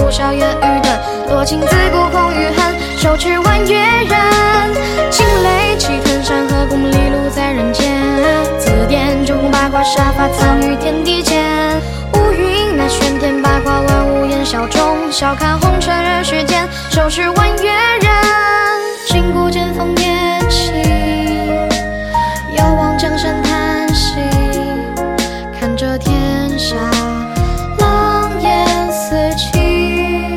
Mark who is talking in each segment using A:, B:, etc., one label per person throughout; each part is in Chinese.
A: 呼啸夜雨等，多情自古空余恨，手持弯月人。惊雷气吞山河，功名利禄在人间。字典中宫八卦，杀伐藏于天地间。乌云那玄天八卦，万物言小众，笑看红尘人世间，手持弯月人。金鼓剑锋夜起，遥望江山叹息，看着天下狼烟四起。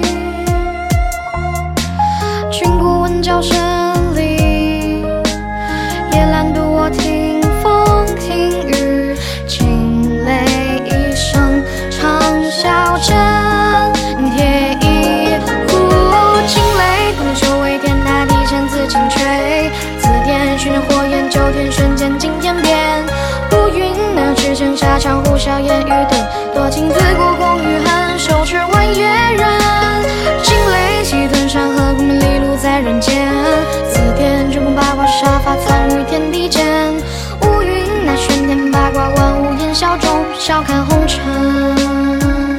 A: 军鼓闻叫声里，夜阑独我听风听雨，惊雷一声长啸震天一呼。惊雷不能修为，天大地陷自尽吹。字典熏人火焰，九天瞬间惊天变。乌云那驰骋沙场，呼啸烟雨等，多情自古空余恨，手持弯月人。惊雷气吞山河，功名利禄在人间。字典中宫八卦，杀伐藏于天地间。乌云那玄天八卦，万物言小众，笑看红尘。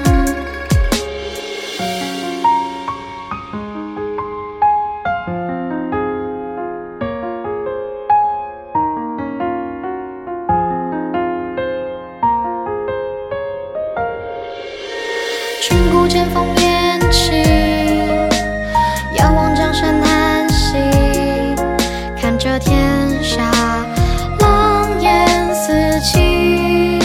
A: 军鼓剑锋夜起，遥望江山叹息，看着天下狼烟四起。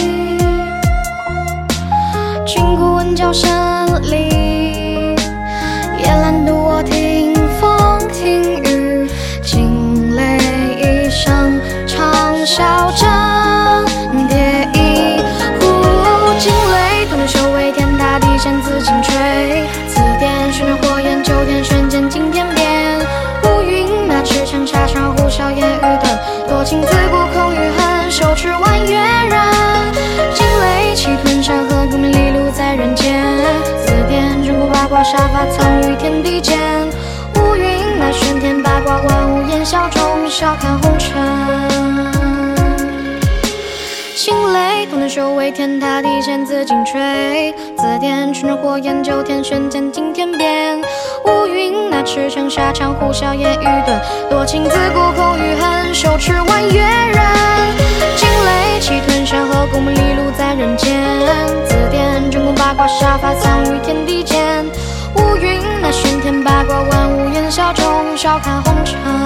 A: 军鼓闻叫声里，夜阑独我听风听雨，惊雷一声长啸震天一呼。惊雷不能修为，天大地陷自尽吹。字典熏人火焰，九天瞬间惊天变。乌云那驰骋沙场，呼啸夜雨等，多情自古空余恨，手持弯月人。惊雷气吞山河，功名利禄在人间。字典中宫八卦，杀伐藏于天地间。乌云那玄天八卦，万物言小众，笑看红尘。惊雷不能修为，天大地陷自尽吹。字典熏人火焰，九天瞬间惊天变。乌云那驰骋沙场，呼啸夜雨等，多情自古空余恨，手持弯月人。惊雷气吞山河，功名利禄在人间。字典中宫八卦，杀伐藏于天地间。乌云那玄天八卦，万物言小众，笑看红尘。